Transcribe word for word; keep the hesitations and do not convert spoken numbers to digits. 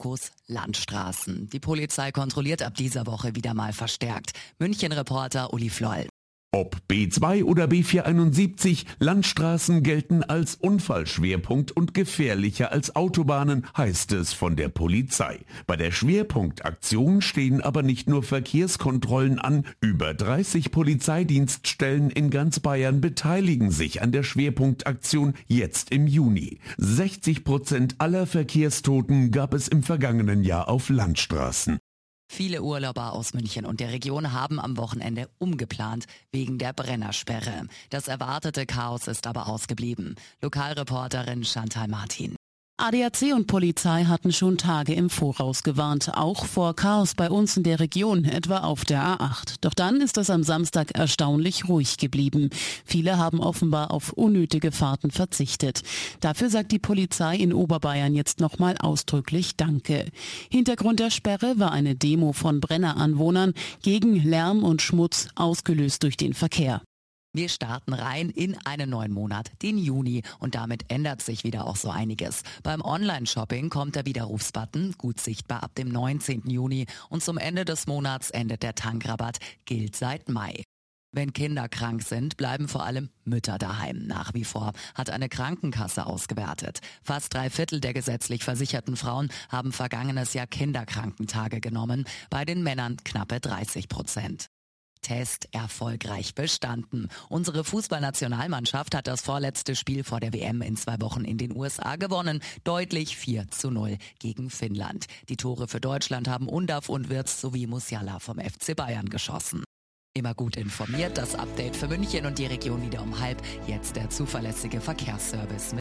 Fokus Landstraßen. Die Polizei kontrolliert ab dieser Woche wieder mal verstärkt. München-Reporter Uli Floll. Ob B zwei oder B vierhunderteinundsiebzig, Landstraßen gelten als Unfallschwerpunkt und gefährlicher als Autobahnen, heißt es von der Polizei. Bei der Schwerpunktaktion stehen aber nicht nur Verkehrskontrollen an. Über dreißig Polizeidienststellen in ganz Bayern beteiligen sich an der Schwerpunktaktion jetzt im Juni. sechzig Prozent aller Verkehrstoten gab es im vergangenen Jahr auf Landstraßen. Viele Urlauber aus München und der Region haben am Wochenende umgeplant wegen der Brennersperre. Das erwartete Chaos ist aber ausgeblieben. Lokalreporterin Chantal Martin. A D A C und Polizei hatten schon Tage im Voraus gewarnt, auch vor Chaos bei uns in der Region, etwa auf der A acht. Doch dann ist es am Samstag erstaunlich ruhig geblieben. Viele haben offenbar auf unnötige Fahrten verzichtet. Dafür sagt die Polizei in Oberbayern jetzt nochmal ausdrücklich Danke. Hintergrund der Sperre war eine Demo von Brenneranwohnern gegen Lärm und Schmutz, ausgelöst durch den Verkehr. Wir starten rein in einen neuen Monat, den Juni, und damit ändert sich wieder auch so einiges. Beim Online-Shopping kommt der Widerrufsbutton, gut sichtbar ab dem neunzehnten Juni, und zum Ende des Monats endet der Tankrabatt, gilt seit Mai. Wenn Kinder krank sind, bleiben vor allem Mütter daheim. Nach wie vor hat eine Krankenkasse ausgewertet. Fast drei Viertel der gesetzlich versicherten Frauen haben vergangenes Jahr Kinderkrankentage genommen, bei den Männern knappe dreißig Prozent. Test erfolgreich bestanden. Unsere Fußballnationalmannschaft hat das vorletzte Spiel vor der W M in zwei Wochen in den U S A gewonnen. Deutlich vier zu null gegen Finnland. Die Tore für Deutschland haben Undav und Wirtz sowie Musiala vom F C Bayern geschossen. Immer gut informiert, das Update für München und die Region wieder um halb. Jetzt der zuverlässige Verkehrsservice.